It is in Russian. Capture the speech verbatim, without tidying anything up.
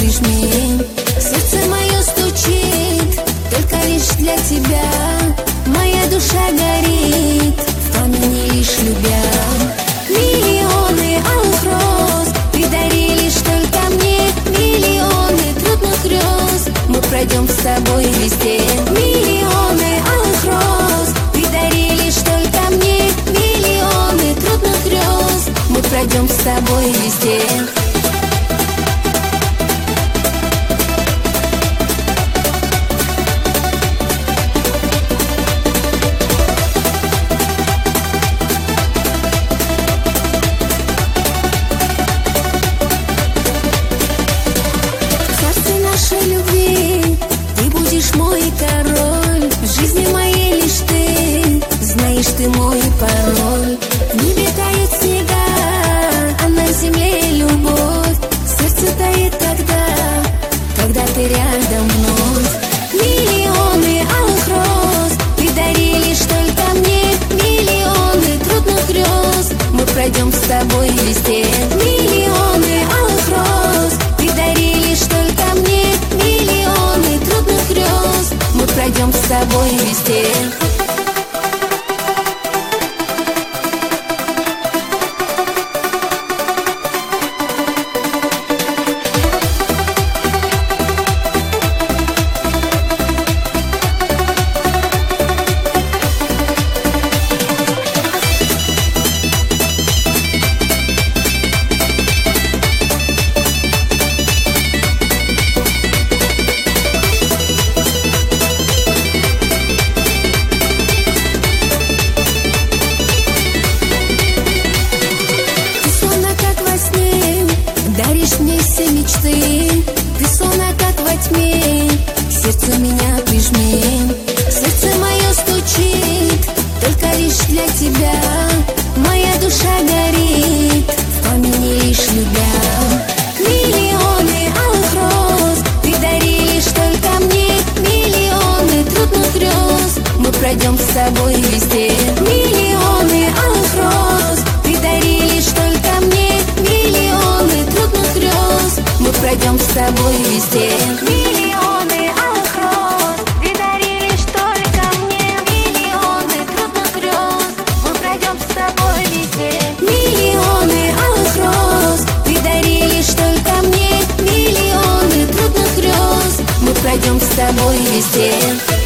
прижми. Сердце мое стучит только лишь для тебя. Моя душа горит в пламени лишь любя. Миллионы алых роз ты дари лишь только мне. Миллионы трудных грез мы пройдем с тобой везде. Миллионы алых роз ты дари лишь только мне. Миллионы трудных грез мы пройдем с тобой везде. Любви ты будешь мой король. В жизни моей лишь ты знаешь, ты мой пароль. В небе тают снега, а на земле любовь. Сердце тает тогда, когда ты рядом вновь. Миллионы алых роз ты дари лишь только мне. Миллионы трудных грез мы пройдем с тобой везде. Миллионы алых роз ты дари лишь только мне. Миллионы трудных грез мы пройдем с тобой везде. Даришь мне все мечты, ты словно как во тьме, к сердцу меня прижми. Сердце мое стучит только лишь для тебя. Моя душа горит в пламени лишь любя. Миллионы алых роз ты дари лишь только мне. Миллионы трудных грез мы пройдем с тобой везде. Миллионы алых роз ты дари лишь только мне. Миллионы трудных грез мы пройдем с тобой везде. Миллионы алых роз ты дари лишь только мне. Миллионы трудных грез мы пройдем с тобой везде. Миллионы алых роз ты дари лишь только мне. Миллионы трудных грез мы пройдем с тобой везде.